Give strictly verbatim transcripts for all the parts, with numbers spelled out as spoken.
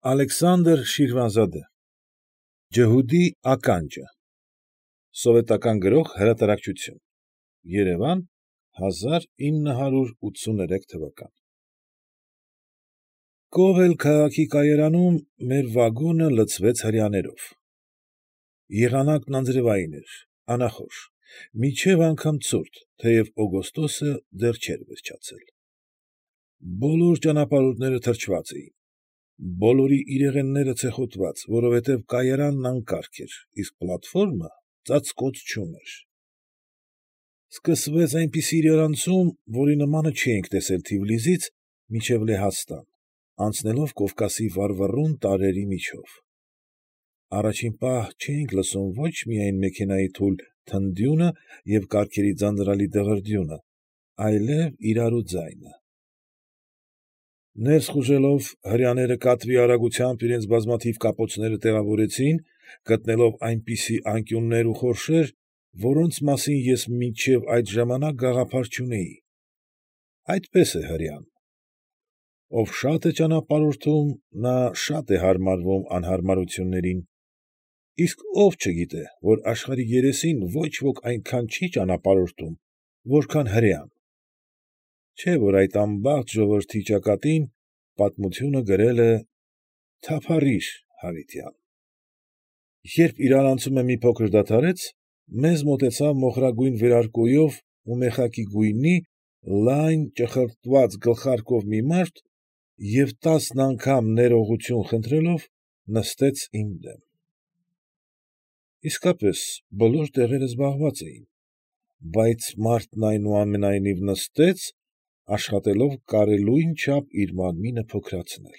Ալեքսանդր Շիրվանզադե Ջհուդի ականջը Սովետական գրող հրատարակչություն Երևան հազար ինը հարյուր ութսուներեք թվական Կովել քաղաքի կայարանում մեր վագոնը լցվեց հրեաներով։ Եղանակն անձրևային էր, անախորժ, մինչև անգամ ցուրտ, թեև օգոստոսը դեռ չէր վերջացել։ Բոլոր ճանապարհորդները թրջված էին, բոլորի իրեղենները ցեխոտված, որովհետև կայարանն անկարգ էր, իսկ պլատֆորմը ծածկոց չուներ։ Սկսվեց այնպիսի իրարանցում, որի նմանը չէինք տեսել Թիֆլիսից մինչև Լեհաստան, անցնելով Կովկասի վառվռուն տարրերի միջով։ Առաջին պահ չէինք լսում ոչ միայն մեքենայի թույլ թնդյունը և կառքերի ձանձրալի դղրդյունը, այլև իրարու ձայնը։ Ներս խուժելով, հրեաները կատվի արագությամբ իրենց բազմաթիվ կապոցները տեղավորեցին, գտնելով այնպիսի անկյուններ ու խորշեր, որոնց մասին ես մինչև այդ ժամանակ գաղափար չունեի։ Այդպես է հրեան. ով շատ է ճանապարհորդում, նա շատ է հարմարվում անհարմարություններին, իսկ ով չգիտե, որ աշխարհի երեսին ոչ ոք այնքան չի ճանապարհորդում, որքան հրեան։ Չէ՞ որ այդ անբախտ ժողովրդի ճակատին պատմությունը գրել է «Թափառի՛ր, հավիտյան»։ Երբ իրարանցումը մի փոքր դադարեց, մեզ մոտեցավ մոխրագույն վերարկուով ու մեխակի գույնի, լայն, ճխլտված գլխարկով մի մարդ և տասն անգամ ներողություն խնդրելով նստեց իմ դեմ։ Իսկապես, բոլոր տեղերը զբաղված էին, բայց մարդն այնուամենայնիվ նստեց, աշխատելով կարելույն չափ իր մարմինը փոքրացնել։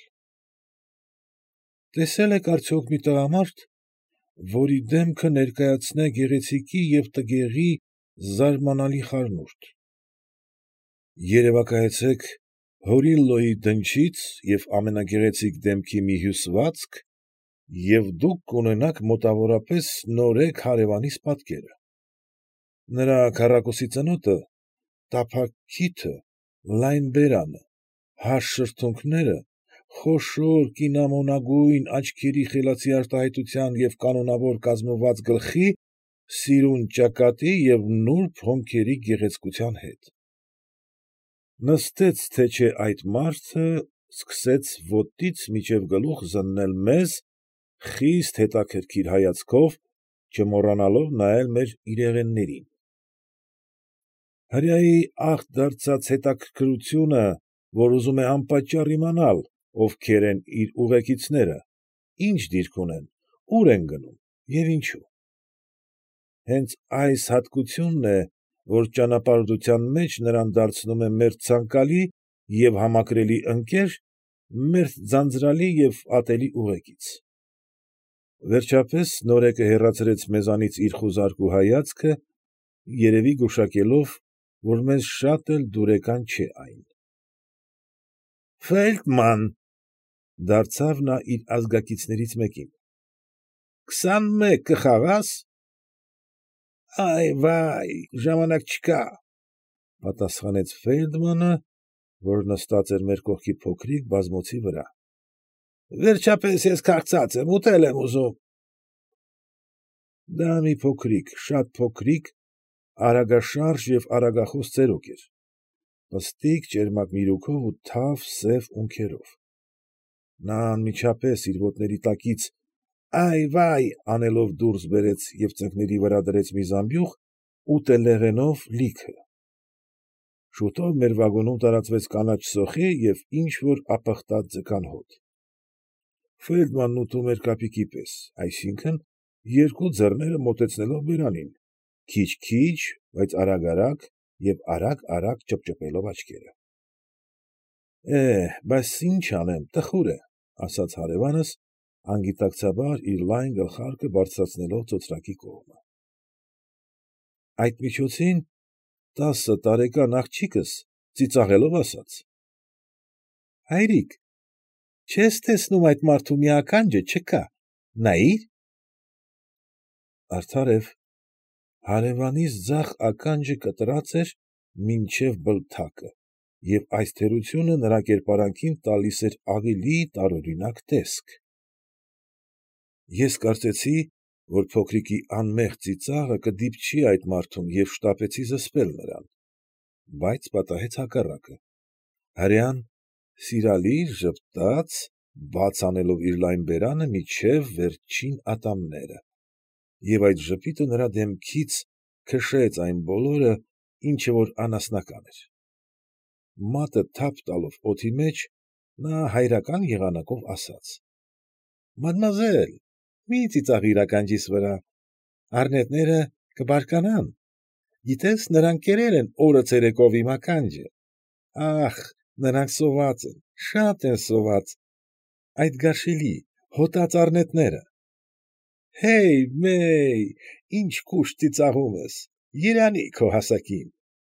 Տեսե՞լ եք արդյոք մի տղամարդ, որի դեմքը ներկայացնե գեղեցիկի և տգեղի զարմանալի խառնուրդ։ Երևակայեցեք Հորիլլոյի դնչից և ամենագեղեցիկ դեմքի մի հյուսվածք, և դուք կունենաք մոտավորապես նորեկ հարևանիս պատկերը։ Նրա քառակուսի ծնոտը, տափակ քիթը, լայն բերանը, հաստ շրթունքները, խոշոր կինամոնագույն աչքերի խելացի արտահայտության և կանոնավոր կազմված գլխի, սիրուն ճակատի և նուրբ հոնքերի գեղեցկության հետ։ Նստեց թե չէ այդ մարդը, սկսեց ոտքից մինչև գլուխ զննել մեզ խիստ հետաքրքիր հայացքով, չմոռանալով նայել մեր իրեղեններին։ Հրեայի ախտ դարձած հետաքրքրությունը, որ ուզում է անպատճառ իմանալ, ովքեր են իր ուղեկիցները, ինչ դիրք ունեն, ուր են գնում և ինչու։ Հենց այս հատկությունն է, որ ճանապարհորդության մեջ նրան դարձնում է մերթ ցանկալի և համակրելի ընկեր, մերթ ձանձրալի և ատելի ուղեկից։ Վերջապես նորեկը հեռացրեց մեզանից իր խուզարկու հայացքը, երևի գուշակելով, որ մեզ շատ էլ դուրեկան չէ այն։ ֊ Ֆեյլդման, ֊ դարձավ նա իր ազգակիցներից մեկին, ֊ քսանմեկ կխաղա՞ս։ ֊ Այ֊վայ, ժամանակ չկա, ֊ պատասխանեց Ֆեյլդմանը, որ նստած էր մեր կողքի փոքրիկ բազմոցի վրա։ ֊ Վերջապես ես քաղցած եմ, ուտել եմ ուզում։ Դա մի փոքրիկ, շատ փոքրիկ, արագաշարժ և արագախոս ծերուկ էր, պստիկ, ճերմակ միրուքով ու թավ, սև ունքերով։ Նա անմիջապես իր ոտների տակից «այ֊վայ» անելով դուրս բերեց և ծնկների վրա դրեց մի զամբյուղ, ուտելեղենով լիքը։ Շուտով մեր վագոնում տարածվեց կանաչ սոխի և ինչ֊որ ապխտած ձկան հոտ։ Ֆեյլդմանն ուտում էր կապիկի պես, այսինքն՝ երկու ձեռները մոտեցնելով բերանին, քիչ֊քիչ, բայց արագ֊արագ և արագ֊արագ ճպճպելով աչքերը։ ֊ Է՛հ, բաս ինչ անեմ, տխուր է, ֊ ասաց հարևանս, անգիտակցաբար իր լայն գլխարկը բարձրացնելով ծոծրակի կողմը։ Այդ միջոցին տասը տարեկան աղջիկս ծիծաղելով ասաց. ֊ Հայրիկ, չե՞ս տեսնում այդ մարդու մի ականջը չկա, նայի՛ր։ Արդարև, հարևանիս ձախ ականջը կտրած էր մինչև բլթակը, և այս թերությունը նրա կերպարանքին տալիս էր ավելի տարօրինակ տեսք։ Ես կարծեցի, որ փոքրիկի անմեղ ծիծաղը կդիպչի այդ մարդուն և շտապեցի զսպել նրան, բայց պատահեց հակառակը. հրեան սիրալիր ժպտաց, բաց անելով իր լայն բերանը մինչև վերջին ատամները, և այդ ժպիտը նրա դեմքից քշեց այն բոլորը, ինչ որ անասնական էր։ Մատը թափ տալով օդի մեջ, նա հայրական եղանակով ասաց. ֊ Մադմուազել, մի՛ ծիծաղիր ականջիս վրա, առնետները կբարկանան, գիտե՞ս, նրանք կերել են օրը ցերեկով իմ ականջը, ախ, նրանք սոված են, շատ են սոված, այդ գարշելի, հոտած առնետները։ Հեյ, մեյ, ինչ կուշտ ծիծաղում ես, երանի քո հասակին։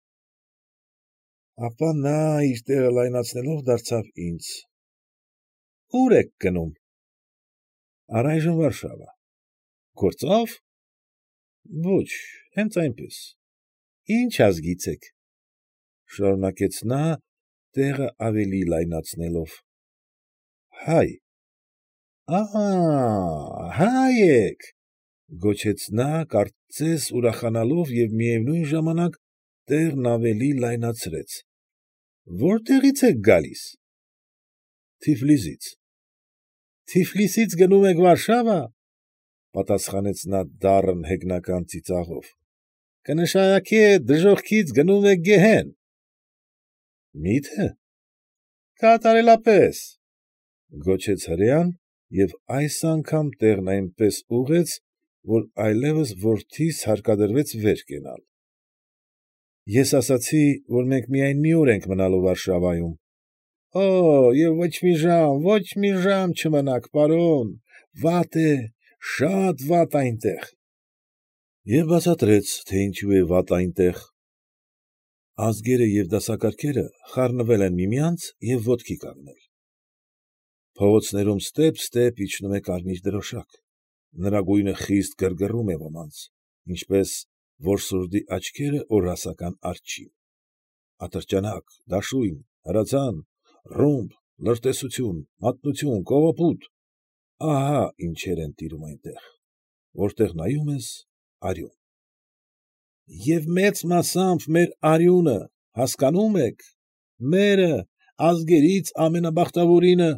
Ապա նա իր տեղը լայնացնելով դարձավ ինձ. ֊ Ո՞ւր եք գնում։ ֊ Առայժմ Վարշավա։ ֊ Գործո՞վ։ ֊ Ոչ, հենց այնպես։ ֊ Ի՞նչ ազգից եք,֊ շարունակեց նա, տեղը ավելի լայնացնելով։ ֊ Հայ։ ֊ Ա՛հ, հայ եք,֊ գոչեց նա, կարծես ուրախանալով և միևնույն ժամանակ տեղն ավելի լայնացրեց,֊ որտեղի՞ց եք գալիս։ ֊ Թիֆլիսից։ ֊ Թիֆլիսից գնում եք Վարշավա,֊ պատասխանեց նա դառն հեգնական ծիծաղով,֊ կնշանակե դժոխքից գնում եք գեհեն։ ֊ Մի՞թե։ ֊ Կատարելապես,֊ գոչեց հրեան և այս անգամ տեղն այնպես ուղղեց, որ այլևս որդիս հարկադրվեց վեր կենալ։ Ես ասացի, որ մենք միայն մի օր ենք մնալու Վարշավայում։ ֊ Օօ, և ոչ մի ժամ, ոչ մի ժամ չմնաք, պարոն, վատ է, շատ վատ այնտեղ։ Եվ բացատրեց, թե ինչու է վատ այնտեղ։ Ազգերը և դասակարգերը խառնվել են միմյանց և ոտքի կանգնել։ Փողոցներում ստեպ֊ստեպ իջնում է կարմիր դրոշակ, նրա գույնը խիստ գրգռում է ոմանց, ինչպես որսորդի աչքերը օրհասական արջին։ Ատրճանակ, դաշույն, հրացան, ռումբ, լրտեսություն, մատնություն, կողոպուտ, ահա՛ ինչեր են տիրում այնտեղ, որտեղ նայում ես ֊ արյուն։ Եվ մեծ մասամբ մեր արյունը, հասկանո՞ւմ եք, մերը, ազգերից ամենաբախտավորինը։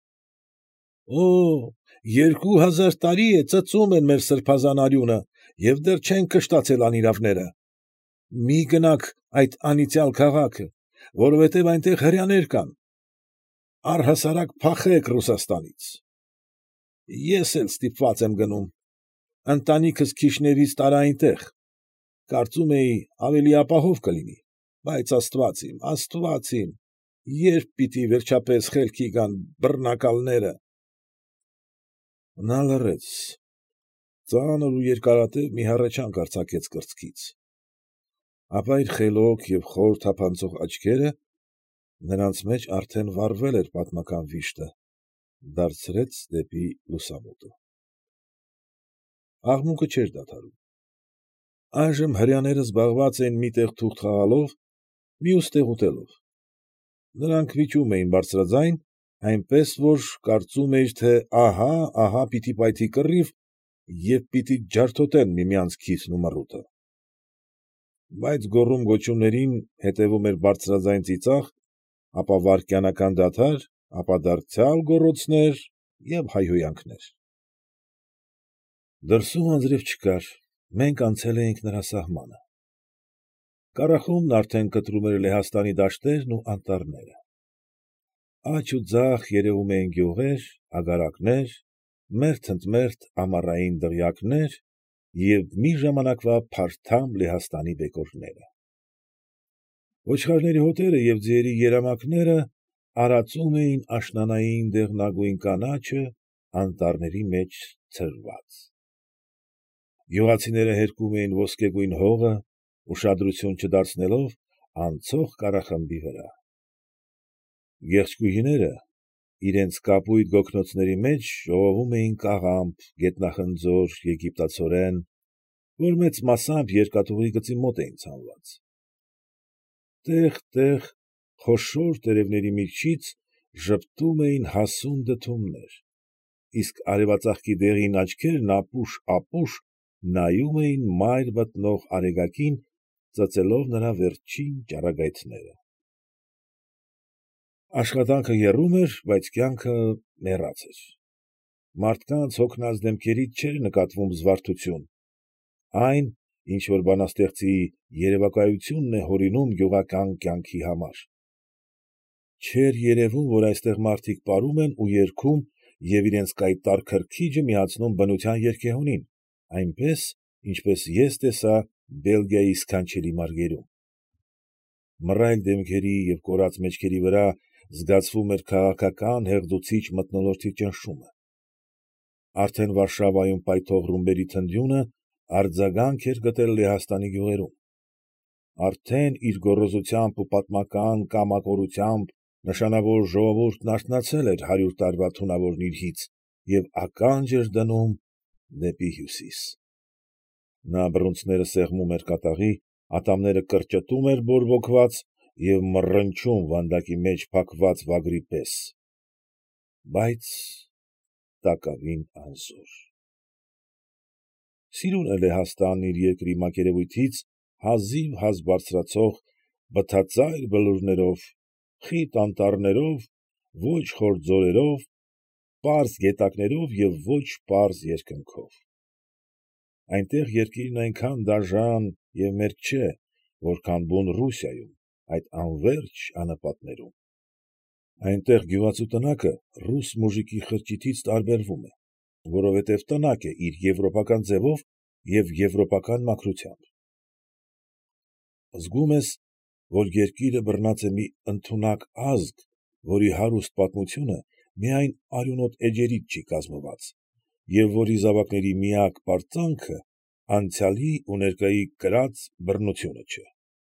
Օօ, երկու հազար տարի է ծծում են մեր սրբազան արյունը և դեռ չեն կշտացել անիրավները։ Մի՛ գնաք այդ անիծյալ քաղաքը, որովհետև այնտեղ հրեաներ կան, առհասարակ փախեք Ռուսաստանից։ Ես էլ ստիպված եմ գնում, ընտանիքս Քիշնևից տարա այնտեղ, կարծում էի ավելի ապահով կլինի, բայց աստված իմ, աստված իմ, ե՞րբ պիտի վերջապես խելքի գան բռնակալները։ Նա լռեց, ծանր ու երկարատև մի հառաչանք արձակեց կրծքից, ապա իր խելոք և խոր թափանցող աչքերը (նրանց մեջ արդեն վառվել էր պատմական վիշտը) դարձրեց դեպի լուսամուտը։ Աղմուկը չէր դադարում։ Այժմ հրեաները զբաղված էին մի տեղ թուղթ խաղալով, մյուս տեղ ուտելով։ Նրանք վիճում էին բարձրաձայն, այնպես որ կարծում էիր, թե ահա, ահա պիտի պայթի կռիվ և պիտի ջարդոտեն միմյանց քիթն ու մռութը։ Բայց գոռում֊գոչումներին հետևում էր բարձրաձայն ծիծաղ, ապա վայրկենական դադար, ապա դարձյալ գոռոցներ և հայհոյանքներ։ Դրսում անձրև չկար, մենք անցել էինք նրա սահմանը։ Կառախումբն արդեն կտրում էր Լեհաստանի դաշտերն ու անտառները։ Աջ ու ձախ երևում էին գյուղեր, ագարակներ, մերթ ընդ մերթ ամառային դղյակներ և մի ժամանակվա փարթամ Լեհաստանի բեկորները։ Ոչխարների հոտերը և ձիերի երամակները արածում էին աշնանային դեղնագույն կանաչը անտառների մեջ ցրված։ Գյուղացիները հերկում էին ոսկեգույն հողը, ուշադրություն չդարձնելով անցող կառախմբի վրա։ Գեղչկուհիները իրենց կապույտ գոգնոցների մեջ ժողովում էին կաղամբ, գետնախնձոր, եգիպտացորեն, որ մեծ մասամբ երկաթուղի գծի մոտ էին ցանված։ Տեղ֊տեղ խոշոր տերևների միջից ժպտում էին հասուն դդումներ, իսկ արևածաղկի դեղին աչքերն ապուշ֊ապուշ նայում էին մայր մտնող արեգակին, ծծելով նրա վերջին ճառագայթները։ Աշխատանքը եռում էր, բայց կյանքը մեռած էր։ Մարդկանց հոգնած դեմքերից չէր նկատվում զվարթություն, այն, ինչ որ բանաստեղծի երևակայությունն է հորինում գյուղական կյանքի համար։ Չէր երևում, որ այստեղ մարդիկ պարում են ու երգում և իրենց կայտառ քրքիջը միացնում բնության երգեհոնին, այնպես, ինչպես ես տեսա Բելգիայի սքանչելի մարգերում։ Մռայլ դեմքերի և կորացած մեջքերի վրա զգացվում էր քաղաքական հեղձուցիչ մթնոլորտի ճնշումը։ Արդեն Վարշավայում պայթող ռումբերի թնդյունը արձագանք էր գտել Լեհաստանի գյուղերում։ Արդեն իր գոռոզությամբ ու պատմական կամակորությամբ նշանավոր ժողովուրդն արթնացել էր հարյուր տարվա թունավոր նիրհից և ականջ էր դնում դեպի հյուսիս։ Նա բռունցքները սեղմում էր կատաղի, ատամները կրճտում էր բորբոքված և մռնչում վանդակի մեջ փակված վագրի պես, բայց տակավին անզոր։ Սիրուն է Լեհաստանն իր երկրի մակերևույթից հազիվ֊հազ բարձրացող բթածայր բլուրներով, խիտ անտառներով, ոչ խոր ձորերով, պարզ գետակներով և ոչ պարզ երկնքով։ Այնտեղ երկիրն այնքան դաժան և մերկ չէ, որքան բուն Ռուսիայում, այդ անվերջ անապատներում։ Այնտեղ գյուղացու տնակը ռուս մուժիկի խրճիթից տարբերվում է, որովհետև տնակ է իր եվրոպական ձևով և եվրոպական մաքրությամբ։ Զգում ես, որ երկիրը բռնած է մի ընդունակ ազգ, որի հարուստ պատմությունը միայն արյունոտ էջերից չի կազմված, և որի զավակների միակ պարծանքը անցյալի ու ներկայի կրած բռնությունը չէ։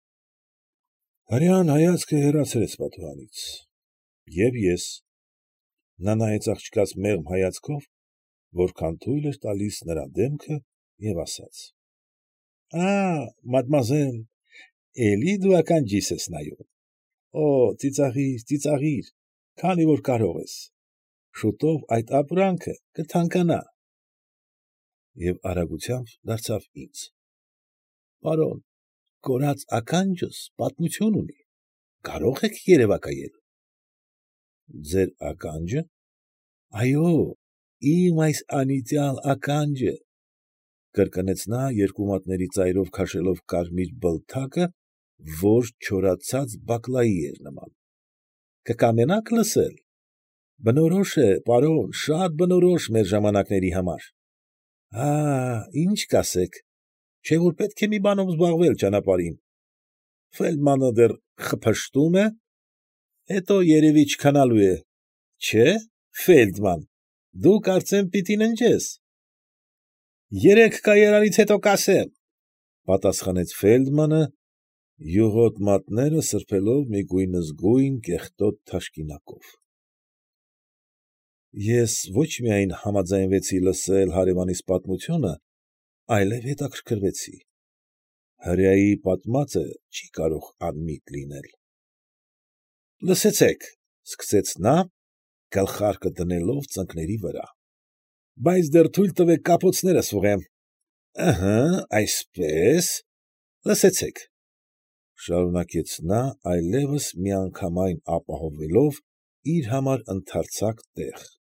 Հրեան հայացքը հեռացրեց պատուհանից։ Եվ ես։ Նա նայեց աղջկաս մեղմ հայացքով, որքան թույլ էր տալիս նրա դեմքը, և ասաց. ֊ Ա՛հ, մադմուազել, էլի դու ականջիս ես նայում, օօ, ծիծաղիր, ծիծաղիր, քանի որ կարող ես, շուտով այդ ապրանքը կթանկանա։ Եվ արագությամբ դարձավ ինձ. ֊ Պարոն, կորած ականջս պատմություն ունի, կարո՞ղ եք երևակայել։ ֊ Ձեր ականջը։ ֊ Այո, իմ այս անիծյալ ականջը,֊ կրկնեց նա, երկու մատների ծայրով քաշելով կարմիր բլթակը, որ չորացած բակլայի էր նման,֊ կկամենա՞ք լսել։ Բնորոշ է, պարոն, շատ բնորոշ մեր ժամանակների համար։ ֊ Ա՛հ, ի՞նչ կասեք, չէ՞ որ պետք է մի բանով զբաղվել ճանապարհին։ Ֆեյլդմանը դեռ խփշտում է, հետո երևի չքանալու է, չէ՞, Ֆեյլդման, դու կարծեմ պիտի ննջես։ ֊ Երեք կայարանից հետո կասեմ,֊ պատասխանեց Ֆեյլդմանը, յուղոտ մատները սրբելով մի գույնզգույն կեղտոտ թաշկինակով։ Ես ոչ միայն համաձայնվեցի լսել հարևանիս պատմությունը, այլև հետաքրքրվեցի։ Հրեայի պատմածը չի կարող անմիտ լինել։ ֊ Լսեցեք,֊ սկսեց նա, գլխարկը դնելով ծնկների վրա,֊ բայց դեռ թույլ տվեք կապոցներս ուղղեմ։ ֊ Ըհը՛, այսպես, լսեցեք,֊ շարունակեց նա, այլևս միանգամայն ապահովելով իր համար ընդարձակ տեղ։